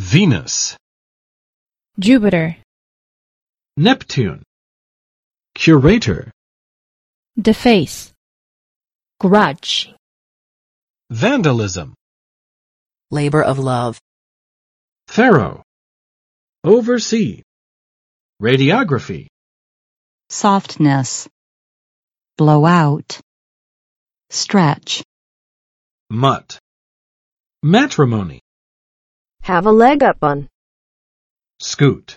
Venus, Jupiter, Neptune, curator, deface, grudge, vandalism, labor of love, pharaoh, oversee, radiography, softness, blow out, stretch, mutt, matrimony, have a leg up on, scoot.